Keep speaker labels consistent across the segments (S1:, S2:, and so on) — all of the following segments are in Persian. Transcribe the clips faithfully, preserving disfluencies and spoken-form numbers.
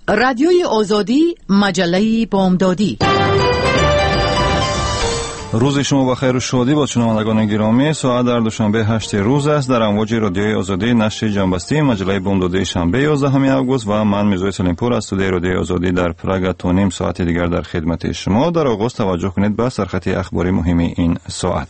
S1: رادیوی آزادی، مجله بامدادی.
S2: روز شما بخیر و شادی با شنوندگان گرامی. ساعت در دوشنبه هشت روز است. در امواج رادیوی آزادی نشر جنبسته مجله بامدادی شنبه یازدهم آگوست و من میرزا سلیمپور از استودیوی رادیوی آزادی در پراگ تا نیم ساعت دیگر در خدمت شما. در آغاز توجه کنید به سرخط اخباری مهم این ساعت.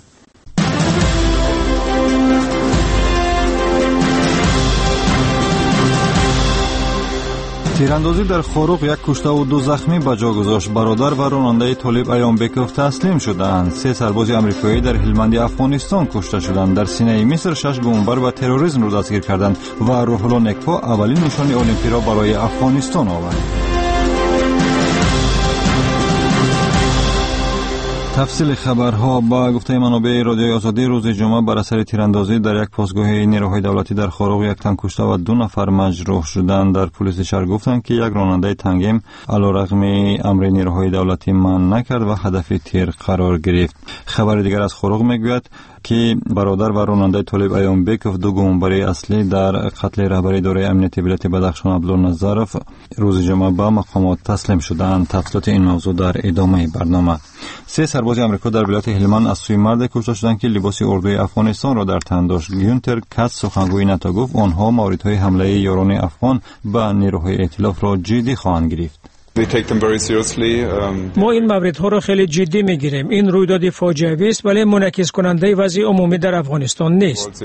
S2: تیراندازی در خاروق یک کشته و دو زخمی به جا گذاشت. برادر و راننده طالب ایامبکوف تسلیم شدند. سه سرباز آمریکایی در هلمند افغانستان کشته شدند. در سینه مصر شش گمانبر و تروریسم را دستگیر کردند و روح الله نکپا اولین نشان المپی را برای افغانستان آورد. تفصیل خبرها با گفته منابع رادیوی آزادی روز جمعه بر اثر تیراندازی در یک پاسگاه نیروهای دولتی در خاروق یک تن کشته و دو نفر مجروح شدند. در پلیس شهر گفتند که یک راننده تنگیم علیرغم امر نیروهای دولتی منع نکرد و هدف تیر قرار گرفت. خبر دیگر از خاروق میگوید که برادر و راننده طالب ایامبکوف دو گمانبری اصلی در قتل رهبر اداره امنیتی ولایت بدخشان عبدالنظرف روز جمعه به مقامات تسلیم شدند. تفصیلات این موضوع در ادامه برنامه. سه سرباز آمریکا در ولایت هلمند از سوی مرد کشته شدند که لباس اردوی افغانستان را در تن داشت. گیونتر کات سخنگوی ناتو گفت آنها موردهای حمله یاران افغان به نیروهای ائتلاف را جدی خواهند گرفت.
S3: ما این موردها را خیلی جدی میگیریم. این رویداد فاجعه‌ای است ولی منعکس کننده وضع عمومی در افغانستان نیست.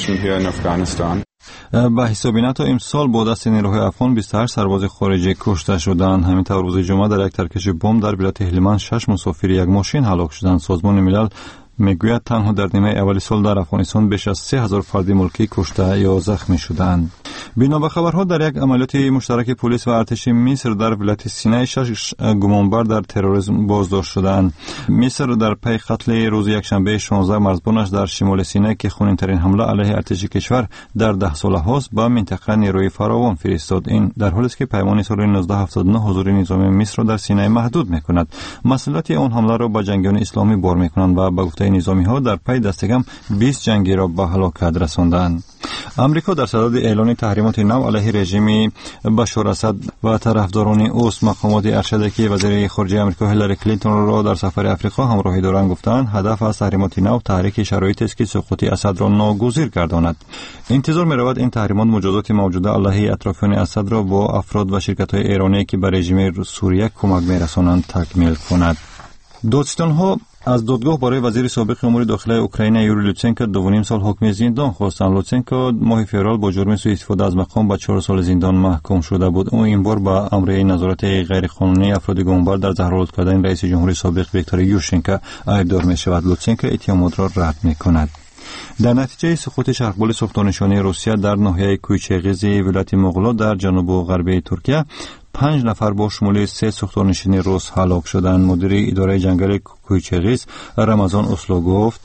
S2: به حساب ناتو امسال با دست نیروهای افغان بیست و هشت سرباز خارجی کشته شدند. همینطور روز جمعه در یک ترکش بمب در ولایت هلمند شش مسافر یک ماشین هلاک شدند. سازمان ملل میگوید تنها در نیمه اولی سال در افغانستان بیش از سه هزار فرد ملکی کشته یا زخمی شدند. بنا به خبرها در یک عملیات مشترک پلیس و ارتش مصر در ولایت سینای شش گمانبر در تروریسم بازداشت شدند. مصر در پی قتل روز یکشنبه شانزده مرزبانش در شمال سینای که خونین‌ترین حمله علیه ارتش کشور در ده ساله هاست به منطقه نیروی فراوان فرستاد. این در حالی است که پیمان سال نوزده هفتاد و نه حضور نظامی مصر را در سینای محدود می‌کند. مسئولیت آن حمله را به جنگیان اسلامی بار می‌کنند و به گفته نظامی ها در پی دست کم بیست جنگی را به هلاکت رساندند. امریکا در صدد اعلان تحریمات نو علیه رژیم بشار اسد و طرفداران اوست. مقامات ارشد که وزیر خارجه امریکا هیلاری کلینتون را در سفر افریقا همراهی دارند گفتند هدف از تحریمات نو تحریک شرایطی است که سقوط اسد را ناگزیر گرداند. انتظار می‌رود این تحریمات مجازات موجوده علیه اطرافیان اسد را با افراد و شرکت‌های ایرانی که به رژیم سوریه کمک می‌رسانند تکمیل کند. دادستان‌ها از دادگاه برای وزیر سابق امور داخلی اوکراین یوری لوتسنکو دو و نیم سال حکم زندان خواستند. لوتسنکو ماه فوریه با جرم سوء استفاده از مقام به چهار سال زندان محکوم شده بود. او این بار با امر نظارت غیرقانونی افراد گمانبر در زهرآلود کردن رئیس جمهوری سابق ویکتور یوشچنکو ایبدار می‌شود. لوتسنکو اتهامات را رد می‌کند. در نتیجه سقوط شرقبال ساختارنشانی روسیه در ناحیه کویچغیز ولایت مغلا در جنوب و غربی ترکیه پنج نفر با شمول سه ساختارنشین روس هلاک شدند. مدیر اداره جنگل کویچغیز رمضان اسلو گفت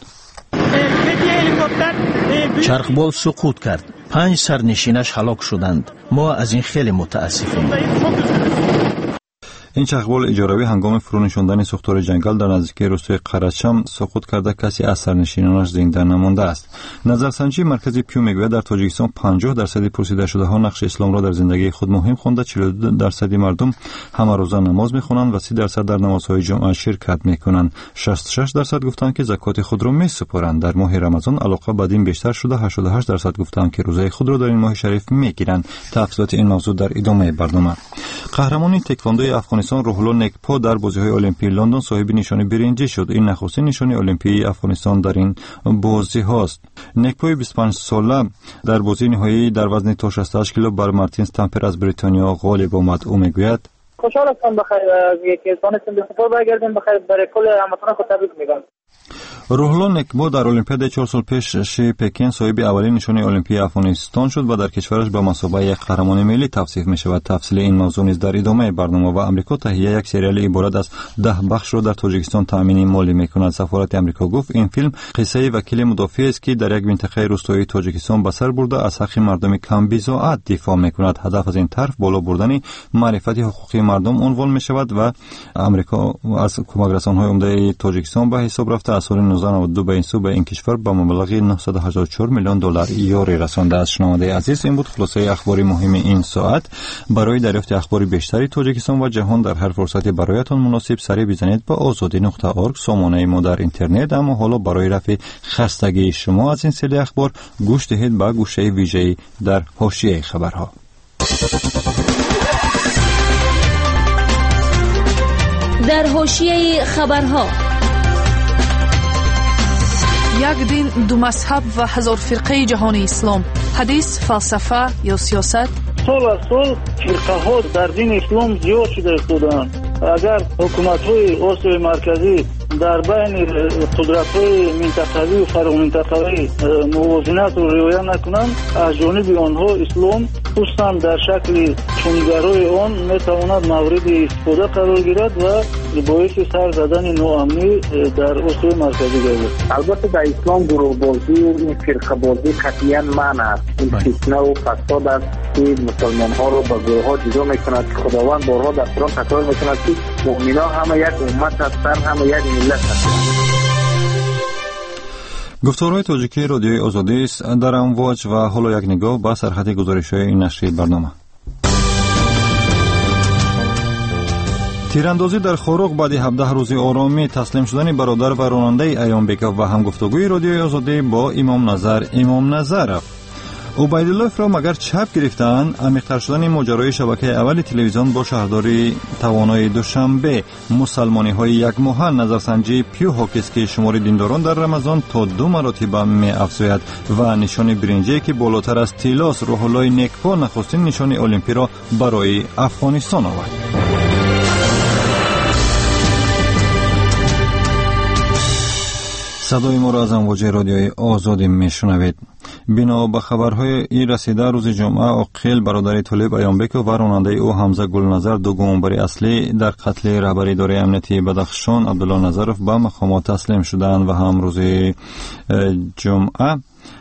S4: چرخبال سقوط کرد. پنج سرنشینش هلاک شدند. ما از این خیلی متاسفیم.
S2: این چرخبال اجاروی هنگام فرونشاندن ساختار جنگل در نزدیکی روستای قرچم سقوط کرده کسی از سرنشینانش زنده نمانده است. نظرسنجی مرکزی پیو میگوید در تاجیکستان پنجاه درصد پرسیده شده ها نقش اسلام را در زندگی خود مهم خوانده، چهل و دو درصد مردم همه روزه نماز میخوانند و سی درصد در نمازهای جمعه شرکت میکنند. شصت و شش درصد گفتند که زکات خود را میسپارند. در ماه رمضان علاقه به دین بیشتر شده، هشتاد و هشت درصد گفتند که روزه خود را در این ماه شریف میگیرند. تفصیلات این موضوع در ادامه برنامه. قهرمان تکواندو افغانستان روح الله نکپا در بازی‌های المپی لندن صاحب نشانی برنجی شد. این نخستین نشانی المپی افغانستان در این بازی هاست. نکپا بیست و پنج ساله در بازی نهایی در وزن تا شصت و هشت کیلو بر مارتین استامپر از بریتانیا غالب آمد. او میگوید
S5: خوشحال هستم بخیر از اینکه تونستیم به سفر برگردیم بخیر. برای کل هموطنان خود تبریک میگم.
S2: روح الله نکپا در المپیاد چهار سال پیش پکن صاحب اولین نشانی المپی افغانستان شد و در کشورش به مثابه یک قهرمان ملی توصیف می شود. تفصیل این موضوع نیز در ادامه برنامه. و امریکا تهیه یک سریال عبارت از ده بخش را در تاجیکستان تامین مالی می کند. سفارت امریکا گفت این فیلم قصه وکیل مدافع است که در یک منطقه روستایی تاجیکستان به سر برده از حق مردم کم بضاعت دفاع می کند. هدف از این طرح بالا بردن معرفت حقوقی مردم عنوان می شود و امریکا از کمک رسانهای عمده تاجیکستان به حساب رفته از سال نوزده نود و دو به این سو به این کشور به مبلغ نهصد و هشتاد و چهار میلیون دلار یوری رسانده است. شنونده عزیز، این بود خلاصه اخباری مهم این ساعت. برای دریافت اخبار بیشتری تاجیکستان و جهان در هر فرصتی برایتان مناسب سری بزنید به آزادی نقطه اورگ، سامانه ما در اینترنت. اما حالا برای رفع خستگی شما از این سری اخبار گوش دهید به گوشه ویژه‌ای در حاشیه خبرها.
S6: در حاشیه خبرها:
S7: یک دین، دو مذهب و هزار فرقه جهان اسلام. حدیث، فلسفه یا سیاست؟
S5: سال از سال فرقه ها در دین اسلام زیاد شده افتادند. اگر حکومت های آسیای مرکزی در بین قدرت های منطقوی و فرع منطقوی موازنت رو رعایت نکنند، از جانب آنها اسلام خصوصا در شکل چونگرای آن میتواند مورد استفاده قرار گیرد و باعث سر زدن ناامنی در آسیای مرکزی گردد.
S8: البته در اسلام گروه بازی و این فرقه بازی قطعاً منع است. این فتنه و فساد است که مسلمان ها رو به گروه ها جدا میکند. خداوند بارها در قرآن تکرار میکند که مؤمنان همه یک امت هستند، همه یک ملت هستند.
S2: گفتارهای تاجیکی رادیوی آزادی است در امواج و حالا یک نگاه به سرخط گزارش‌های این نشریه برنامه. تیراندازی در خاروق بعد هفده روزی آرامی، تسلیم شدن برادر و راننده ایامبکو و هم گفتگوی رادیوی آزادی با امام نظر امام نظر. عبیدالله را مگر چپ گرفتن، عمیق‌تر شدن ماجرای شبکه اول تلویزیون با شهرداری توانای دوشنبه، مسلمانی های یک ماه، نظرسنجی پیو هاکس که شمار دینداران در رمضان تا دو مراتب می افزاید و نشان برنجی که بالاتر از طلاست، روح الله نیکپا نخستین نشان المپی را برای افغانستان آورد. صدای ما را از امواج رادیوی آزادی میشنوید. بنا به خبرهای این رسیده، روز جمعه عاقل برادر طالب ایامبکو و راننده او حمزه گلنظر، دو گمانبر اصلی در قتل رهبر اداره امنیتی بدخشان عبدالله نظرف، به مقامات تسلیم شدند و هم روز جمعه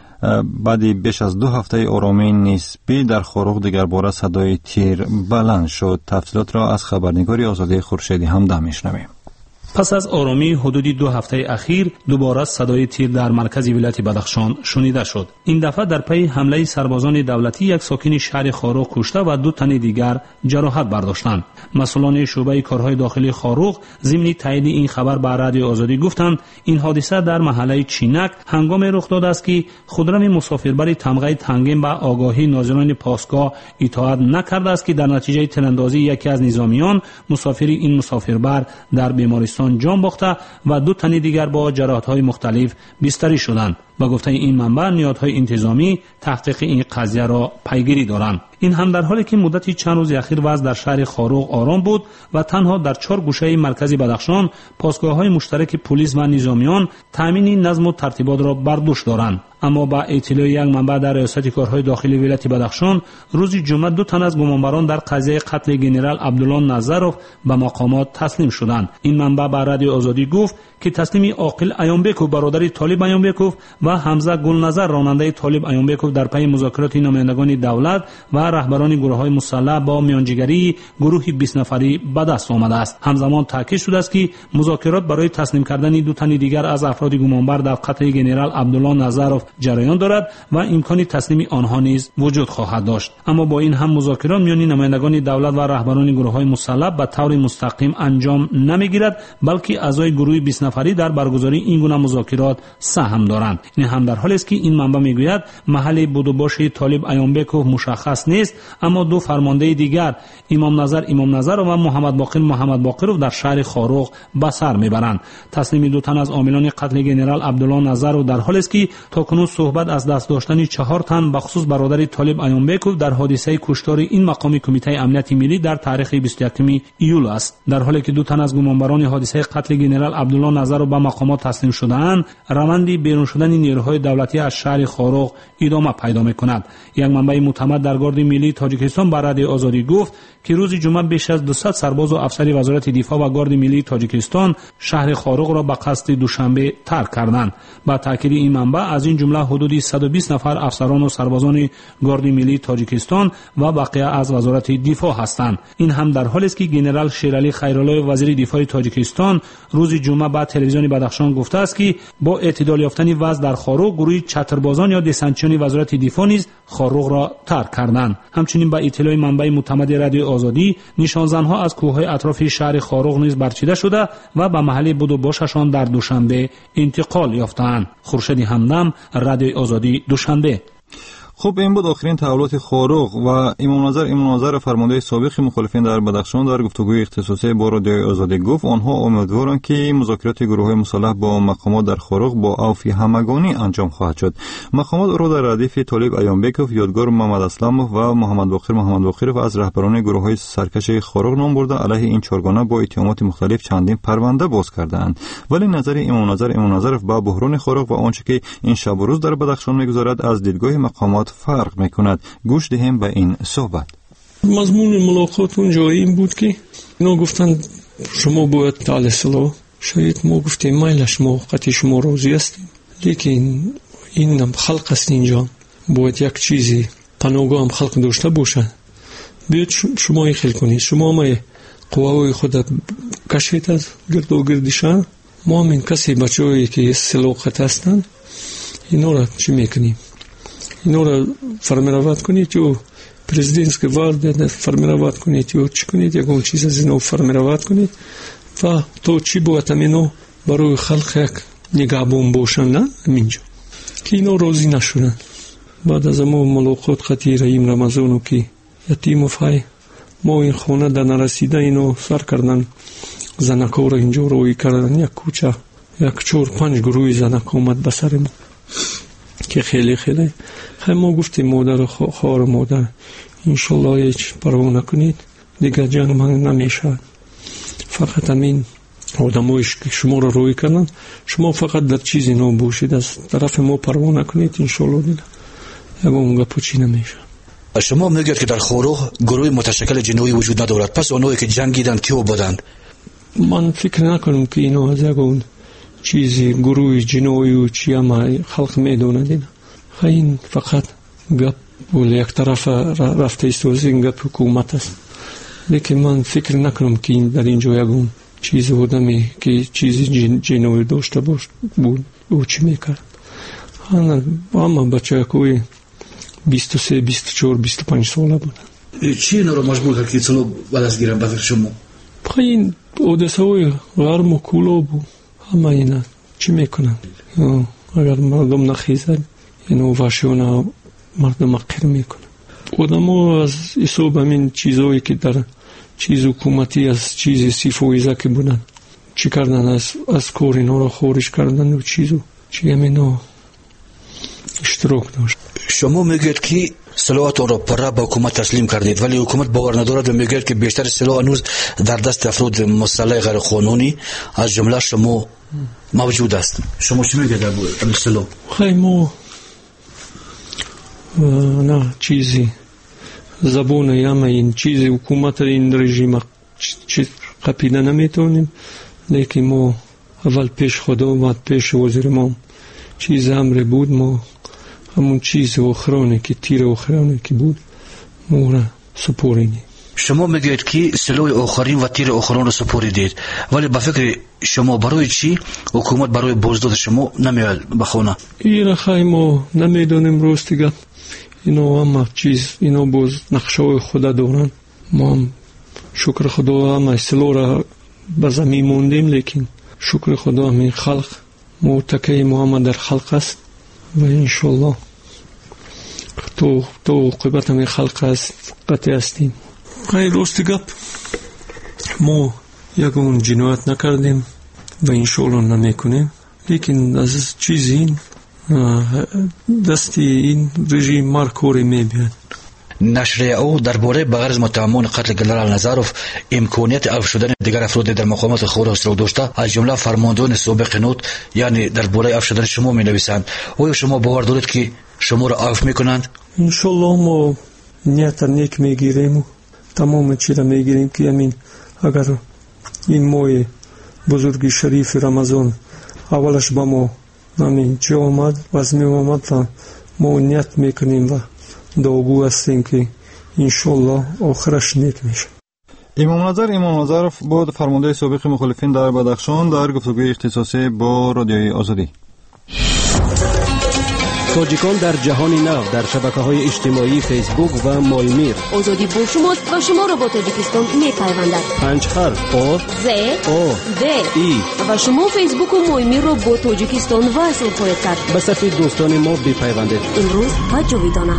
S2: بعد بیش از دو هفته آرامی نسبی در خاروق دیگر باره صدای تیر بلند شد. تفصیلات را از خبرنگاری آزادی خورشیدی همدم میشنویم.
S9: پس از آرامی حدودی دو هفته اخیر دوباره صدای تیر در مرکز ولایت بدخشان شنیده شد. این دفعه در پی حمله سربازان دولتی یک ساکن شهر خاروق کشته و دو تن دیگر جراحت برداشتند. مسئولان شعبه کارهای داخلی خاروق ضمن تایید این خبر به رادیو آزادی گفتند این حادثه در محله چینک هنگامی رخ داده است که خودرم مسافربر تمغه تنگیم به آگاهی ناظران پاسگاه اطاعت نکرده است که در نتیجه تیراندازی یکی از نظامیان مسافری این مسافربر در بیمارستان جان باخته و دو تن دیگر با جراحت‌های مختلف بستری شدند. با گفته این منبع نهادهای انتظامی تحقیق این قضیه را پیگیری دارند. این هم در حالی که مدتی چند روز اخیر وضع در شهر خاروق آرام بود و تنها در چهار گوشه مرکزی بدخشان پاسگاه‌های مشترک پلیس و نظامیان تامین نظم و ترتیبات را بر دوش دارند. اما با اطلاع یک منبع در ریاست کارهای داخلی ولایت بدخشان، روز جمعه دو تن از گمانبران در قضیه قتل ژنرال عبدالله نظرف به مقامات تسلیم شدند. این منبع به رادیو آزادی گفت که تسلیم عاقل ایامبکو برادر طالب ایامبکو و حمزه گلنظر راننده طالب ایامبکو در پی مذاکرات نمایندگان دولت و رهبران گروه‌های مسلح با میانجیگری گروه بیست نفری به دست آمده است. همزمان تاکید شده است که مذاکرات برای تسلیم کردن دو تن دیگر از افراد گمانبر در قتل ژنرال عبدالله نظرف جریان دارد و امکان تسلیم آنها نیز وجود خواهد داشت. اما با این هم مذاکرات میان نمایندگان دولت و رهبران گروه‌های مسلح به طور مستقیم انجام نمیگیرد، بلکه اعضای گروه بیست نفری در برگزاری این گونه مذاکرات سهم دارند. این هم در حالی است که این منبع میگوید محل بود و باش طالب ایامبکو مشخص نیست، اما دو فرمانده دیگر امام نظر امام نظر و محمد باقر محمد باقر در شهر خاروق به سر میبرند. تسلیم دو تن از عاملان قتل ژنرال عبدالله نظر در حالی است که تاکنون صحبت از دست داشتن چهار تن بخصوص برادر طالب ایامبکو در حادثه کشتار این مقام کمیته امنیت ملی در تاریخ بیست و یکم ایول است. در حالی که دو تن از گمانبران حادثه قتل ژنرال عبدالله نظر به مقامات تسلیم شده‌اند، روند بیرون شدن نیروهای دولتی از شهر خاروق ادامه پیدا می‌کند. یک منبع معتمد در گارد ملی تاجیکستان بر رادیو آزادی گفت که روز جمعه بیش از دویست سرباز و افسر وزارت دفاع و گارد ملی تاجیکستان شهر خاروق را به قصد دوشنبه ترک کردند. با تاکید این منبع از این جمله حدود صد و بیست نفر افسران و سربازان گارد ملی تاجیکستان و بقیه از وزارت دفاع هستند. این هم در حالی است که ژنرال شیرعلی خیرالله وزیر دفاع تاجیکستان روز جمعه با تلویزیون بدخشان گفته است که با اعتدال یافتن وضع در خاروق گروه چتربازان یا دسنتچیان وزارت دفاع نیز خاروق را ترک کردند. همچنین با اطلاع منبع معتمد رادیو آزادی نشانزنها از کوههای اطراف شهر خاروق نیز برچیده شده و به محل بود و باششان در دوشنبه انتقال یافتند. خورشید همدم، رادیو آزادی، دوشنبه.
S2: خب این بود آخرین تحولات خاروق و امام نظر امام نظر فرمانده سابق مخالفین در بدخشان در گفتگوی اختصاصی با رادیو آزادی گفت آنها امیدوارند که مذاکرات گروه مسلح با مقامات در خاروق با عفو همگانی انجام خواهد شد. مقامات او را در ردیف طالب ایانبکوف، یادگار محمد اسلاموف و محمد باقر محمد باقرov از رهبران گروه‌های سرکش خاروق نام برده علیه این چهارگانه با اتهامات مختلف چندین پرونده باز کردند. ولی نظر امام نظر امام نظر با بحران خاروق و آنچه که این شب و روز در بدخشان می‌گذارد از دیدگاه مقامات فرق میکند. گوش دهیم به این صحبت.
S10: مضمون ملاقات اونجا این بود که اینا گفتن شما باید تعالی صلاح شاید. ما گفتیم میلش ما قطعی شما راضی هستیم، لیکن این هم خلق است اینجا، باید یک چیزی پناهگاه هم خلق داشته باشه. بیاید شما این خیل کنید، شما ما قواوی خود کشید از گرد و گردشان، ما هم این کسی بچه هایی که سلاقت هستن اینا را چی میکنیم؟ اینا را فرمروات کنید یا پرزیدنتسکی وارد فرمروات کنید یا چی کنید، یکون چیز از اینو فرمروات کنید و تو چی باید همینو برای خلق یک نگهبان باشن. نه همینجا که اینا راضی نشونن. بعد از ما ملاقات خطی رحیم رمضانو که یتیم و فای ما این خونه در نرسیده اینو سر کردن، زنکا را اینجا روی کردن، یک کوچه یک چور پنج گروه زنک آمد بسر ما که خیلی خیلی خیلی ما گفتیم مادر خوار مادر انشالله هیچ پروا نکنید دیگه جنگ من نمیشه. فقط همین آدمایش که شما رو روی کردن شما فقط در چیزی نو باشید، از طرف ما پروا نکنید انشالله دیگه اگه اونگا پوچی نمیشه.
S11: شما میگید که در خاروق گروه متشکل جنوبی وجود ندارد، پس اونایی که جنگیدن کیو بودند؟
S10: من فکر نکنم که اینا از اون چیزی گروه جنوبی و چی هم خلق میدونه دیگه. این فقط گپ بول یک طرف رفته است و این گپ حکومت است، لیکن من فکر نکنم که این در اینجا یکون چیز بودمی که چیزی جنوبی داشته باش بود او چی میکرد. اما بچه کوی بیست و سه بیست و چهار بیست و پنج ساله بودن.
S11: چی اینا رو مجبور کرد که سلو بدست گیرن بدر شما؟
S10: این حادثه های غرم و کولا بود. همه اینا چی میکنن؟ اگر مردم نخیزد اینو وحشیانه مردم مقر میکنن. آدم ها از حساب همین چیزهایی که در چیز حکومتی از چیز سیفویزه که بودن چی کردن؟ از, از کار اینا را خارج کردن و چیزو چی همینا اشتراک داشت.
S11: شما میگید که سلاحات را پره به حکومت تسلیم کردید، ولی حکومت باور ندارد و میگید که بیشتر سلاح هنوز در دست افراد مسلح غیر قانونی از جمله شما موجود است. شما چی میگید در این سلاح؟
S10: خیلی ما نه چیزی زبون یام این چیزی حکومت این رژیم چی قپیده نمیتونیم، لیکن ما اول پیش خدا و پیش وزیر ما چیز امر بود، ما همون چیز اخرانه که تیر اخرانه که بود ما را سپوریدیم.
S11: شما میگید که سلاح آخرین و تیر آخران رو سپوریدید، ولی با فکر شما برای چی حکومت برای بازداد شما نمیاد بخونه؟
S10: این خیلی ما نمیدونیم راستیگه. اینا هم چیز اینا باز نقشه خدا دارن. ما هم شکر خدا هم سلاح را به زمین موندیم، لیکن شکر خدا همین خلق معتقه محمد در خلق است و انشالله تو تو قیبت همین خلق است قطعی هستیم. خیلی راستی گپ ما یکون جنایت نکردیم و انشالله نمیکنیم، لیکن از چیز این دستی این رژیم مارکوری میبید.
S11: نشر او درباره به غرض متهمان قتل گلال نظروف امکانیت عفو شدن دیگر افراد در مقامات خود را داشته، از جمله فرماندهان سابق نوت، یعنی درباره عفو شدن شما می نویسند. آیا شما باور دارید که شما را عفو میکنند؟
S10: ان شاء الله ما نیت نیک میگیریم، تمام چیز میگیریم که امین اگر این ماه بزرگ شریف رمضان اولش با ما امین چه آمد و از می آمد ما نیت میکنیم و دعاگو هستیم که انشالله آخرش نیک میشه.
S2: امام نظر امام نظروف بود فرمانده سابق مخالفین در بدخشان در گفتگوی اختصاصی با رادیوی آزادی.
S12: تاجیکان در جهان نو در شبکه‌های اجتماعی فیسبوک و مایمیر.
S6: آزادی با شماست و شما را با تاجیکستان می‌پیوندد.
S12: پنج حرف آ
S6: ز
S12: او
S6: د
S12: ای
S6: و شما فیسبوک و مایمیر را با تاجیکستان وصل خواهید کرد.
S12: به صفحه دوستان ما بپیوندید.
S6: امروز تا جاویدانه.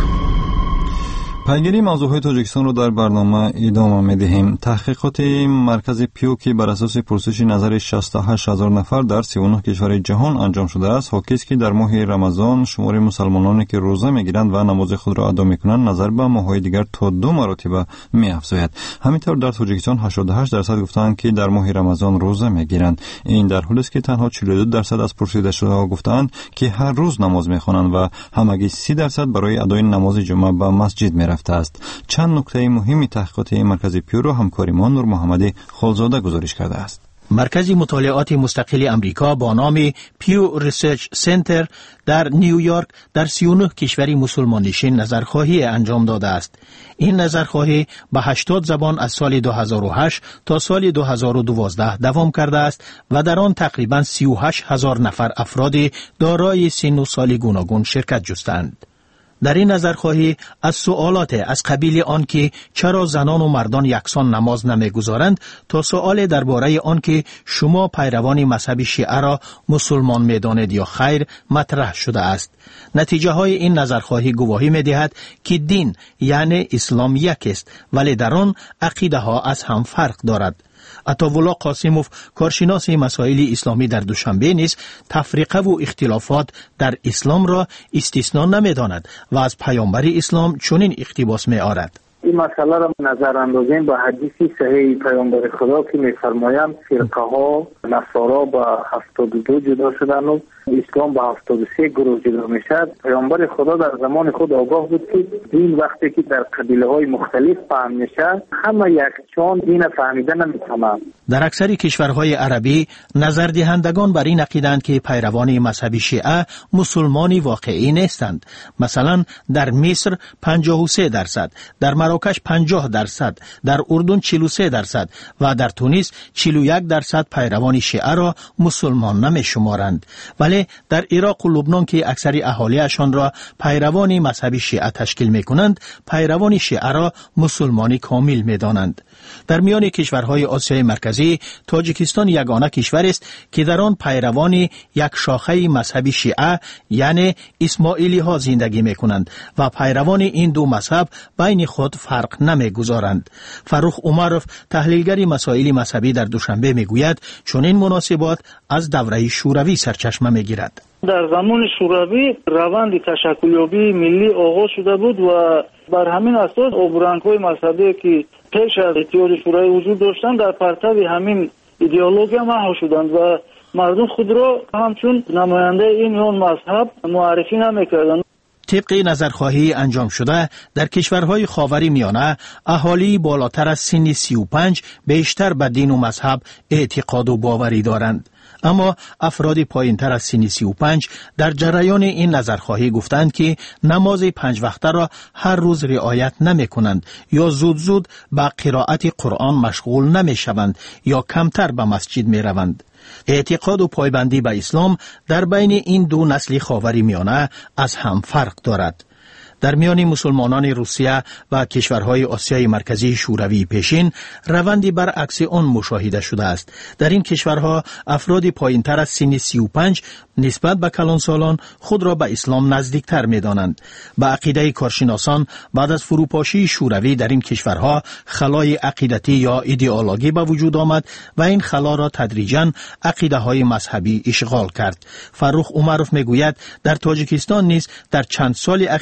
S2: پیگیری موضوعهای تاجیکستان رو در برنامه ادامه می‌دهیم. تحقیقات مرکز پیو که بر اساس پرسش نظر شصت و هشت هزار نفر در سی و نه کشور جهان انجام شده است، حاکی است که در ماه رمضان شمار مسلمانانی که روزه می‌گیرند و نماز خود را ادا می‌کنند نظر به ماه‌های دیگر تا دو مرتبه می‌افزاید. همینطور در تاجیکستان هشتاد و هشت درصد گفتند که در ماه رمضان روزه می‌گیرند. این در حالی است که تنها چهل و دو درصد از پرسیده شده‌ها گفتند که هر روز نماز می‌خوانند و همگی سی درصد برای ادای نماز جمعه به مسجد می‌روند. است. چند نکته مهمی تحقیقات مرکز پیو را همکاری ما نور محمدی خالزاده گزارش کرده است.
S4: مرکز مطالعات مستقل امریکا با نام پیو ریسرچ سنتر در نیویورک در سی و نه کشور مسلمان نشین نظرخواهی انجام داده است. این نظرخواهی به هشتاد زبان از سال دو هزار و هشت تا سال دو هزار و دوازده دوام کرده است و در آن تقریباً سی و هشت هزار نفر افراد دارای سن و سال گوناگون شرکت جستند. در این نظرخواهی از سوالات از قبیل آن که چرا زنان و مردان یکسان نماز نمیگذارند تا سوال درباره آن که شما پیروان مذهب شیعه را مسلمان میدانید یا خیر مطرح شده است. نتیجه های این نظرخواهی گواهی میدهد که دین یعنی اسلام یک است، ولی در آن عقیده ها از هم فرق دارد. عطاوالله قاسموف کارشناس مسائل اسلامی در دوشنبه نیز تفریقه و اختلافات در اسلام را استثنا نمی‌داند و از پیامبر اسلام چنین اقتباس می‌آورد.
S8: این مسئله را نظر اندازیم با حدیث صحیح پیامبر خدا که می‌فرمایند فرقه ها نصارا با هفتاد و دو جدا شدن و اسلام با هفتاد و سه گروه جدا میشد. پیامبر خدا در زمان خود آگاه بود که دین وقتی که در قبیله های مختلف فهم میشه همه یکچان دین فهمیده نمیتونند.
S4: در اکثر کشورهای عربی نظردهندگان بر این عقیدند که پیروان مذهب شیعه مسلمانی واقعی نیستند. مثلا در مصر پنجاه و سه درصد، در مراکش پنجاه درصد، در اردن چهل و سه درصد و در تونس چهل و یک درصد پیروان شیعه را مسلمان نمیشمارند. ولی در عراق و لبنان که اکثر اهالیشان را پیروان مذهب شیعه تشکیل میکنند، پیروان شیعه را مسلمانی کامل میدانند. در میان کشورهای آسیای مرکزی تاجیکستان یگانه کشور است که در آن پیروان یک شاخه مذهب شیعه یعنی اسماعیلی ها زندگی میکنند و پیروان این دو مذهب بین خود فرق نمیگذارند. فروخ عمروف تحلیلگر مسائل مذهبی در دوشنبه میگوید چون این مناسبات از دوره شوروی سرچشمه میگیرد.
S5: در زمان شوروی روند تشکلیابی ملی آغاز شده بود و بر همین اساس عبورانک‌های مذهبی که پیش از اتحاد شوروی وجود داشتند در پرتو همین ایدئولوژی محو شدند و مردم خود را همچون نماینده این اون مذهب معرفی نمی‌کردند.
S4: طبق نظرخواهی انجام شده در کشورهای خاور میانه اهالی بالاتر از سن سی و پنج بیشتر به دین و مذهب اعتقاد و باوری دارند. اما افراد پایین تر از سن سی و پنج در جریان این نظرخواهی گفتند که نماز پنج وقته را هر روز رعایت نمی کنند یا زود زود به قرائت قرآن مشغول نمی شوند یا کمتر به مسجد می روند. اعتقاد و پایبندی به اسلام در بین این دو نسل خاوری میانه از هم فرق دارد. در میان مسلمانان روسیه و کشورهای آسیای مرکزی شوروی پیشین روندی برعکس آن مشاهده شده است. در این کشورها افراد پایینتر از سن سی و پنج نسبت به کلانسالان خود را به اسلام نزدیکتر می دانند. به عقیده کارشناسان بعد از فروپاشی شوروی در این کشورها خلای عقیدتی یا ایدئولوژی به وجود آمد و این خلا را تدریجاً عقیده های مذهبی اشغال کرد. فروخ عمروف می گوید در تاجیکستان نیز در چند سال اخیر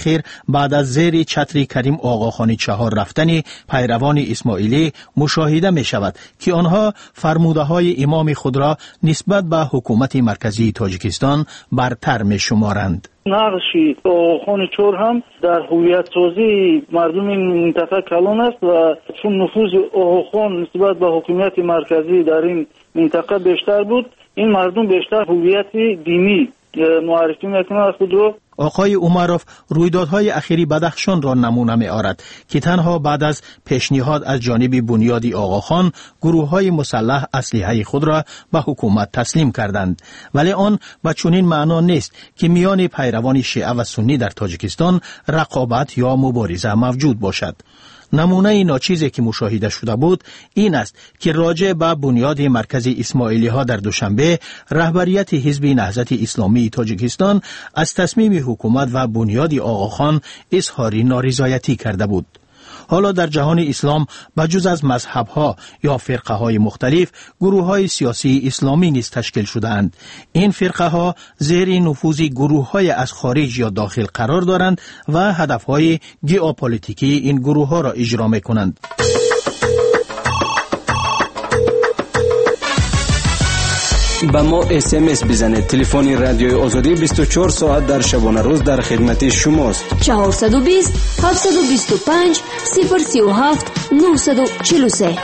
S4: بعد از زیر چتر کریم آقاخانی چهار رفتن پیروان اسماعیلی مشاهده می شود که آنها فرموده های امام خود را نسبت به حکومت مرکزی تاجیکستان برتر می شمارند.
S5: نقشی آقاخان چهار هم در هویت سازی مردم این منطقه کلان است و چون نفوذ آقاخان نسبت به حکومت مرکزی در این منطقه بیشتر بود، این مردم بیشتر هویت دینی معرفی میکنند خود را.
S4: آقای عمروف رویدادهای اخیری بدخشان را نمونه می آورد که تنها بعد از پیشنهاد از جانب بنیادی آقاخان گروه‌های مسلح اسلحه خود را به حکومت تسلیم کردند، ولی آن به چنین معنا نیست که میان پیروان شیعه و سنی در تاجیکستان رقابت یا مبارزه موجود باشد. نمونه ناچیزی که مشاهده شده بود این است که راجع به بنیاد مرکز اسماعیلی ها در دوشنبه رهبریت حزب نهضت اسلامی تاجیکستان از تصمیم حکومت و بنیاد آقاخان اظهار نارضایتی کرده بود. حالا در جهان اسلام بجز از مذهب‌ها یا فرقه‌های مختلف گروه‌های سیاسی اسلامی نیز تشکیل شده‌اند. این فرقه‌ها زیر نفوذ گروه‌های از خارج یا داخل قرار دارند و هدف‌های ژئوپلیتیکی این گروه‌ها را اجرا می‌کنند.
S12: با ما اس ام اس بزنید. تلفن رادیوی آزادی بیست و چهار ساعت در شبانه روز در خدمت شماست.
S6: چهارصد و بیست هفتصد و بیست و پنج صفر سی و هفت نهصد و چهل و سه.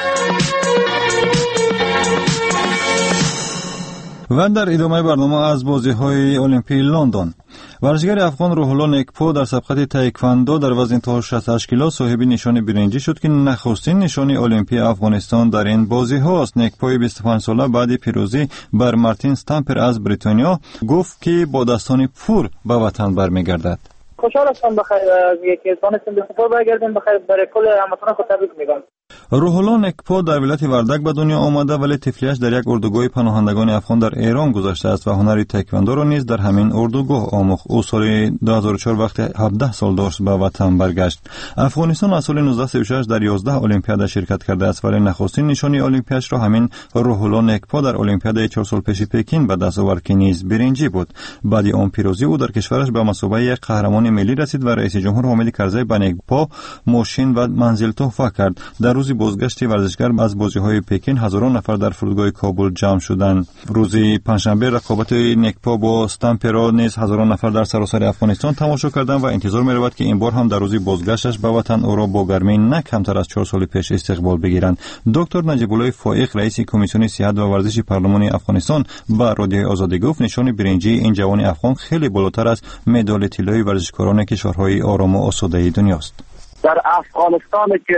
S2: و در ادامه برنامه از بازی‌های المپی لندن، ورزشگر افغان روح الله نکپو در سبقت تایکواندو در وزن تا شصت و هشت کیلو صاحب نشان برنجی شد که نخستین نشان المپی افغانستان در این بازی هاست. نکپوی بیست و پنج ساله بعد پیروزی بر مارتین استامپر از بریتانیا گفت که با دستان پر به وطن برمیگردد.
S13: خوشحال هستم بخیر از یکی از دانستم به خطور برگردیم بخیر برای کل هموطنان خود تبریک میگم.
S2: روح الله نکپو در ولایت وردک به دنیا آمده ولی طفلیش در یک اردوگاه پناهندگان افغان در ایران گذشته است و هنر تایکواندو را نیز در همین اردوگاه آموخت. او سال دو هزار و چهار وقتی هفده سال داشت به وطن برگشت. افغانستان از سال نوزده سی و شش در یازده المپیاد شرکت کرده است ولی نخستین نشانی المپیاش را همین روح الله نکپو در المپیاد چهار سال پیش پکین به دست آورد که نیز برنجی بود. بعد آن پیروزی او در کشورش به مثابه یک قهرمان ملی رسید و رئیس جمهور حامد کرزی به نکپو ماشین و منزل تحفه کرد. در روز بازگشت ورزشگر از بازی‌های پکین هزاران نفر در فرودگاه کابل جمع شدند. روز پنجشنبه رقابت نکپو با استامپر را نیز هزاران نفر در سراسر افغانستان تماشا کردند و انتظار می‌رود که این بار هم در روز بازگشتش به وطن او را با گرمی نه کمتر از چهار سال پیش استقبال بگیرند. دکتر نجیب الله فائق رئیس کمیسیون صحت و ورزش پارلمان افغانستان با رادیوی آزادی گفت نشان برنجی این جوان افغان خیلی بالاتر از مدال طلایی ورزشکاران کشورهای آرام و آسوده دنیاست.
S8: در افغانستان که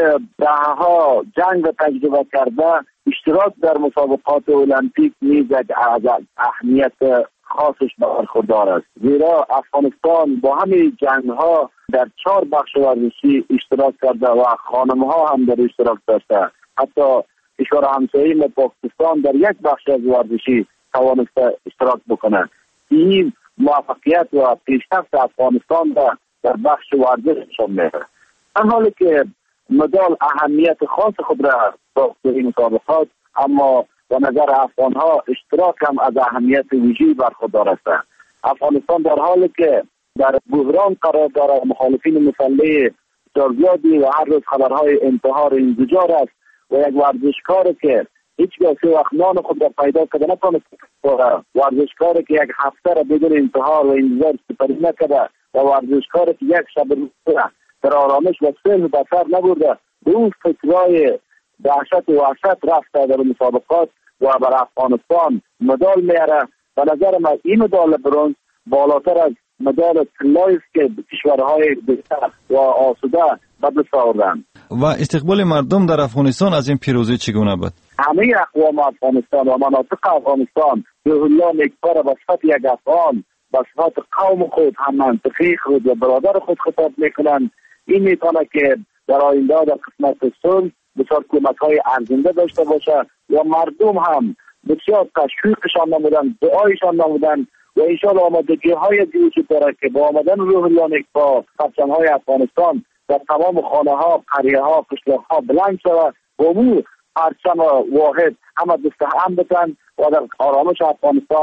S8: دهها جنگ تجربه کرده اشتراک در مسابقات المپیک نیز از اهمیت خاصش برخوردار است، زیرا افغانستان با همین جنگ‌ها در چهار بخش ورزشی اشتراک کرده و خانم‌ها هم در اشتراک داشته. حتی کشور همسایه ما پاکستان در یک بخش از ورزشی توانسته اشتراک بکنه. این موفقیت و پیشرفت افغانستان در بخش ورزش نشان میده. در حالی که مدال اهمیت خاص خود را داشت در این مسابقات، اما به نظر افغانها اشتراک هم از اهمیت ویژه‌ای برخوردار است. افغانستان در حالی که در بحران قرار دارد، مخالفین مسلح بسیار زیادی و هر روز خبرهای انتحار انزجار است و یک ورزشکار که هیچگاه سه وقت نان خود را پیدا کرده نتوانست، ورزشکاری که یک هفته را بدون انتحار و انزجار سپری نکرده و ورزشکاری که یک شب روز در آرامش و صلح به سر نبرده، به اون فکرای دهشت و وحشت رفته در مسابقات و بر افغانستان مدال میاره. به نظر من این مدال برنز بالاتر از مدال طلایی است که کشورهای بهتر و آسوده به دست آوردند.
S2: و استقبال مردم در افغانستان از این پیروزی چگونه بود؟
S8: همه اقوام افغانستان و مناطق افغانستان روح الله نکپو را به صفت یک افغان، به صفت قوم خود، هم منطقی خود و برادر خود خطاب میکنند. این میتونه که در آینده در قسمت صلح بسیار کمک‌های ارزنده داشته باشه و مردم هم بسیار تشویقشان نمودن، دعایشان نمودن و انشاءالله آمادگی‌های دیگه وجود داره که با آمدن روح الله نکپو پرچم‌های افغانستان در تمام خانه‌ها، قریه‌ها، قشلاق‌ها بلند شود و اون پرچم واحد همه دست هم بتن و در آرامش افغانستان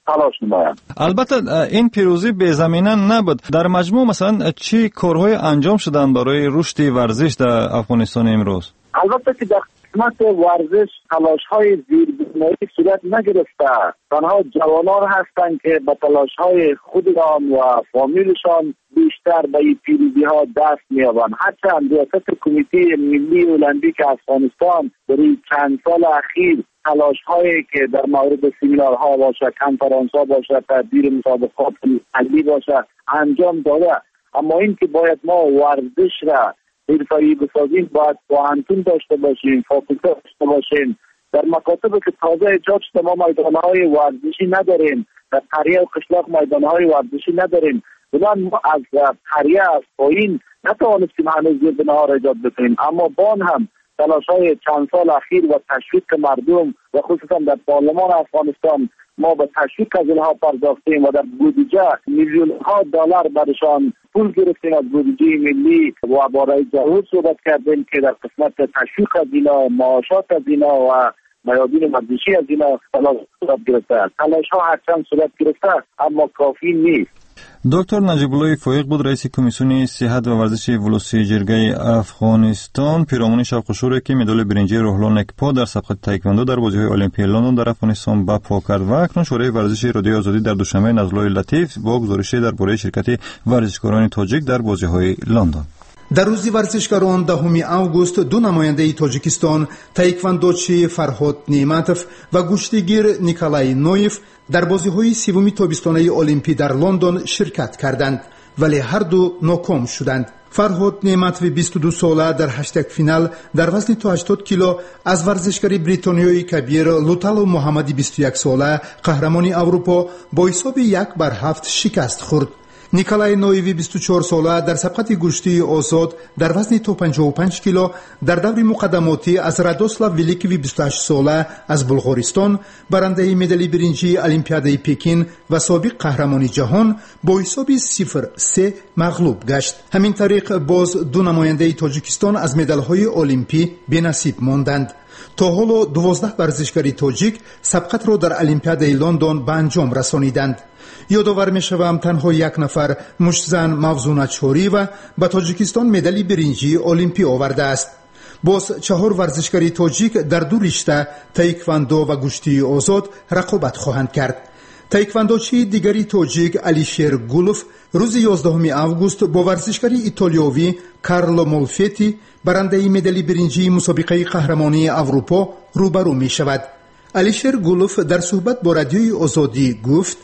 S8: تلاش نمایند.
S2: البته این پیروزی به زمینه نبود. در مجموع مثلا چی کارهای انجام شدن برای رشد ورزش در افغانستان امروز؟
S8: البته که در قسمت ورزش تلاش‌های زیربنایی صورت نگرفته. تنها جوانان هستند که با تلاش‌های خودشان و فامیلشان بیشتر به این پیروزی‌ها دست می‌یابند. هرچند ریاست کمیته ملی المپیک افغانستان در این چند سال اخیر تلاش‌هایی که در مورد سمینارها باشه، کنفرانس‌ها باشه، تدبیر مسابقات محلی باشه انجام داده. اما این که باید ما ورزش را حرفه‌ای بسازیم، باید پوهنتون داشته باشیم، فاکولته داشته باشیم. در مکاتب که تازه ایجاد شده ما میدانهای ورزشی نداریم، در قریه و قشلاق میدانهای ورزشی نداریم. بنابراین ما از قریه از پایین نتوانستیم هنوز زیربناها را ایجاد بکنیم، اما بان هم تلاش‌های چند سال اخیر و تشویق مردم و خصوصا در پارلمان افغانستان ما به تشویق از اینها پرداختیم و در بودجه میلیون ها دلار برشان پول گرفتیم از بودجه ملی و برای جهود صحبت کردیم که در قسمت تشویق از اینا، معاشات از اینا و میادین ورزشی از اینا تلاش صورت گرفته. تلاش ها هرچند صورت گرفته اما کافی نیست.
S2: دکتر نجیب الله فایق بود رئیس کمیسیون صحت و ورزش ولوسی جرگه افغانستان. پیرامون شوق و شوری که مدال برنجی روحلا نکپا در سبقت تایکواندو در بازی‌های المپیک لندن در افغانستان برپا کرد و اکنون شورای ورزش رادیوی آزادی در دوشنبه نزل‌های لطیف با گزارش درباره شرکت ورزشکاران تاجیک در بازی‌های لندن.
S14: در روز ورزشکاران دهم آگوست دو نماینده تاجیکستان تایکواندوچی فرهاد نعمتوف و گشتیگیر نیکولای نویف در بازی‌های سوم تابستانه المپیک در لندن شرکت کردند ولی هر دو ناکام شدند. فرهاد نعمتوف بیست و دو ساله در هشتگ فینال در وزن تا هشتاد کیلو از ورزشکاری بریتانیایی کبیر لوتالو محمدی بیست و یک ساله قهرمان اروپا با حساب یک بر هفت شکست خورد. نیکولای نویوی بیست و چهار ساله در سبقت گوشتی آزاد در وزن تا پنجاه و پنج کیلو در دور مقدماتی از رادوسلاو ویلیکوی بیست و هشت ساله از بلغارستان برنده مدال برنجی المپیاد پکین و سابق قهرمان جهان با حساب صفر سه مغلوب گشت. همین طریق باز دو نماینده تاجیکستان از مدال‌های المپیک بی‌نصیب ماندند. تا حالا دوازده ورزشکار تاجیک سبقت را در المپیاد لندن به انجام رسانیدند. یادآور می‌شوم تنها یک نفر مشزن موزون چوری و به تاجیکستان مدال برنجی المپیک آورده است. باز چهار ورزشکار تاجیک در دو رشته تایکواندو و گشتی آزاد رقابت خواهند کرد. تایکواندوچی دیگری تاجیک الیشر گولوف روز یازدهم آگوست با ورزشکاری ایتالیایی کارلو مولفتی برنده مدال برنجی مسابقه قهرمانی اروپا روبرو می شود. الیشر گولوف در صحبت با رادیوی آزادی گفت: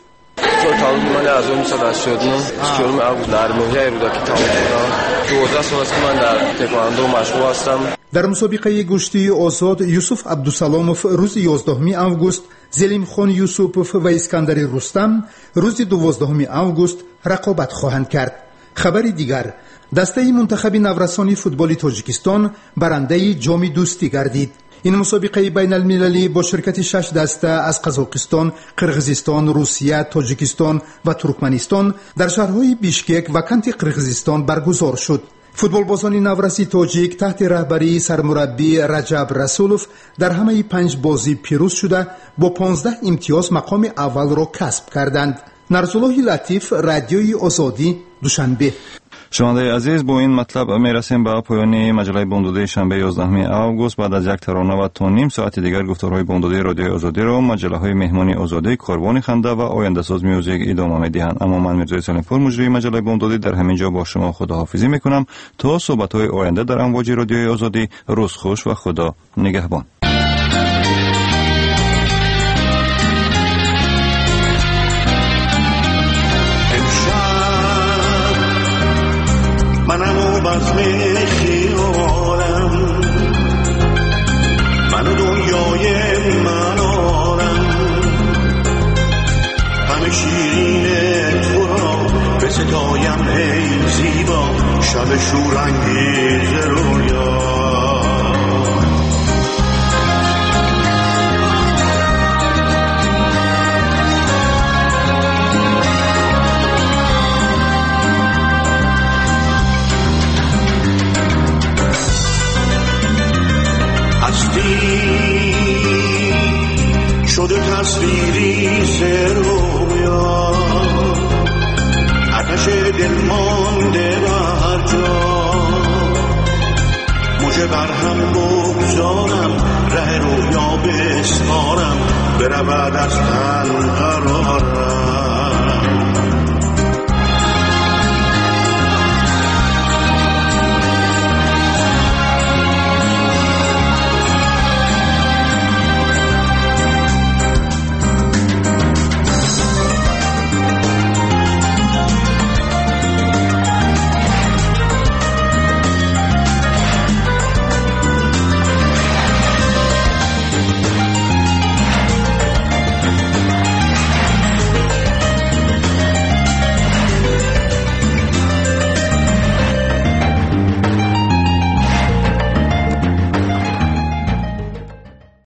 S15: من از اون سال هشتاد و نه چهارم آگوست در مهیای رودکی تمام شدم. دوازده سال است که من در تکواندو مشغول هستم.
S14: در مسابقه گشتی آزاد یوسف عبدالسلاموف روز یازدهم آگوست، زلیم خان یوسفوف و اسکندر رستم روز دوازدهم آگوست رقابت خواهند کرد. خبر دیگر، دسته منتخب نورسانی فوتبال تاجیکستان برنده جام دوستی گردید. این مسابقه بین المللی با شرکت شش دسته از قزاقستان، قرغیزستان، روسیه، تاجیکستان و ترکمنستان در شهرهای بیشکک و کنت قرغیزستان برگزار شد. فوتبال بازان نورسی تاجیک تحت رهبری سرمربی رجب رسولوف در همه پنج بازی پیروز شده با پانزده امتیاز مقام اول را کسب کردند. نرزالله لطیف، رادیوی آزادی، دوشنبه.
S2: شنوندگان عزیز، با این مطلب میرسیم به پایان مجله بامدادی شنبه یازدهم آگوست. بعد از یک ترانه و تا نیم ساعت دیگر گفتارهای بامدادی رادیوی آزادی را مجله های مهمانی آزادی، کاروان خنده و آینده ساز میوزیک ادامه میدهند. اما من میرزا سلیم‌پور مجری مجله بامدادی در همین جا با شما خداحافظی میکنم تا صحبت های آینده در امواج رادیوی آزادی. روز خوش و خدا نگهبان.
S16: منم و بزم خیالم، من و دنیای منارم، همه شیرین تو را به ستایم ای زیبا، شب شورانگیز رویا. شده تصویری سر دل مانده بر جا مجه بر هم بگذارم ره رویا بسپارم برود از